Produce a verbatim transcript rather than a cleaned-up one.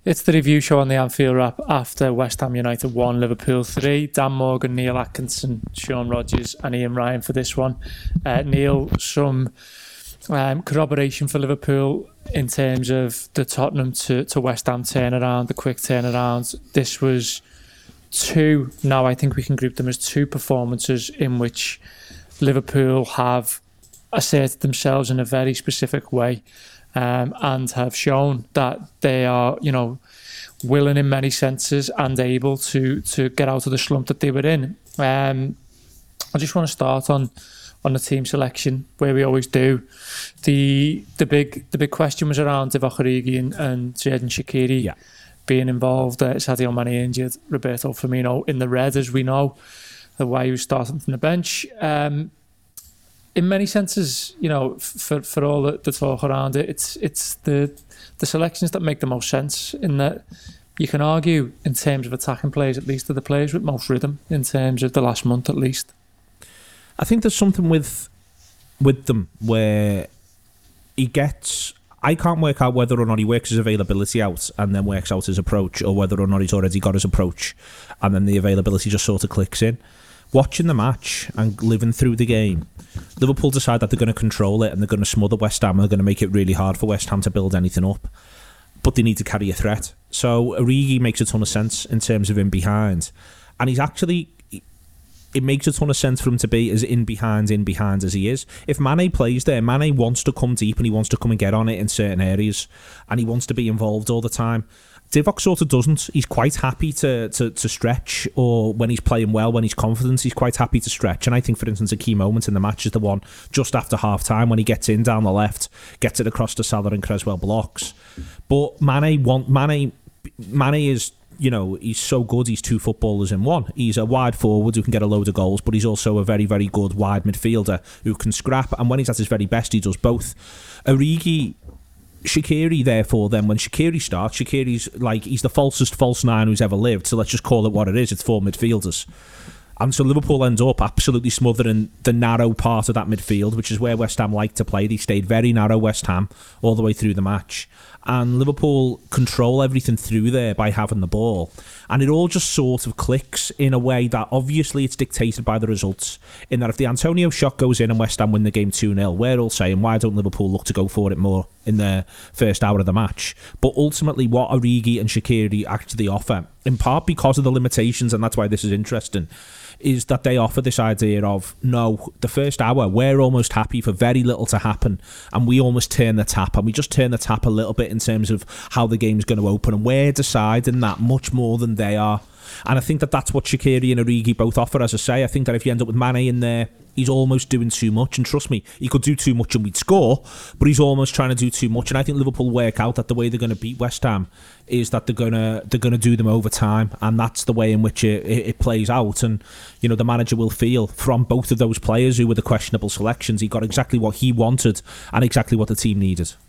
It's the review show on the Anfield Wrap after West Ham United won, Liverpool three. Dan Morgan, Neil Atkinson, Sean Rogers and Ian Ryan for this one. Uh, Neil, some um, corroboration for Liverpool in terms of the Tottenham to, to West Ham turnaround, the quick turnaround. This was two, now I think we can group them as two performances in which Liverpool have asserted themselves in a very specific way. Um, and have shown that they are, you know, willing in many senses and able to to get out of the slump that they were in. Um, I just want to start on on the team selection, where we always do. The the big the big question was around Divock Origi and, and Xherdan Shaqiri yeah. being involved. Uh, Sadio Mane injured, Roberto Firmino in the red, as we know, the way he was starting from the bench. Um, In many senses, you know, for for all the, the talk around it, it's it's the the selections that make the most sense. In that, you can argue in terms of attacking players, at least, are the players with most rhythm in terms of the last month, at least. I think there's something with with them where he gets. I can't work out whether or not he works his availability out and then works out his approach, or whether or not he's already got his approach and then the availability just sort of clicks in. Watching the match and living through the game, Liverpool decide that they're going to control it and they're going to smother West Ham and they're going to make it really hard for West Ham to build anything up. But they need to carry a threat. So Origi makes a ton of sense in terms of in behind. And he's actually... It makes a ton of sense for him to be as in behind, in behind as he is. If Mane plays there, Mane wants to come deep and he wants to come and get on it in certain areas. And he wants to be involved all the time. Divock sort of doesn't. He's quite happy to, to to stretch, or when he's playing well, when he's confident, he's quite happy to stretch. And I think, for instance, a key moment in the match is the one just after half-time when he gets in down the left, gets it across to Salah and Cresswell blocks. But Mane, want, Mane, Mane is, you know, he's so good, he's two footballers in one. He's a wide forward who can get a load of goals, but he's also a very, very good wide midfielder who can scrap. And when he's at his very best, he does both. Origi... Shaqiri, therefore, then when Shaqiri starts, Shaqiri's like, he's the falsest false nine who's ever lived, so let's just call it what it is. It's four midfielders. And so Liverpool ends up absolutely smothering the narrow part of that midfield, which is where West Ham like to play. They stayed very narrow, West Ham, all the way through the match. And Liverpool control everything through there by having the ball. And it all just sort of clicks in a way that obviously it's dictated by the results. In that if the Antonio shot goes in and West Ham win the game two nil, we're all saying, why don't Liverpool look to go for it more in the first hour of the match? But ultimately what Origi and Shaqiri actually offer, in part because of the limitations, and that's why this is interesting, is that they offer this idea of, no, the first hour, we're almost happy for very little to happen, and we almost turn the tap, and we just turn the tap a little bit in terms of how the game's going to open, and we're deciding that much more than they are. And I think that that's what Shaqiri and Origi both offer. As I say, I think that if you end up with Mane in there, he's almost doing too much. And trust me, he could do too much and we'd score, but he's almost trying to do too much. And I think Liverpool work out that the way they're going to beat West Ham is that they're going to they're going to do them over time, and that's the way in which it, it, it plays out. And you know, the manager will feel from both of those players who were the questionable selections, he got exactly what he wanted and exactly what the team needed.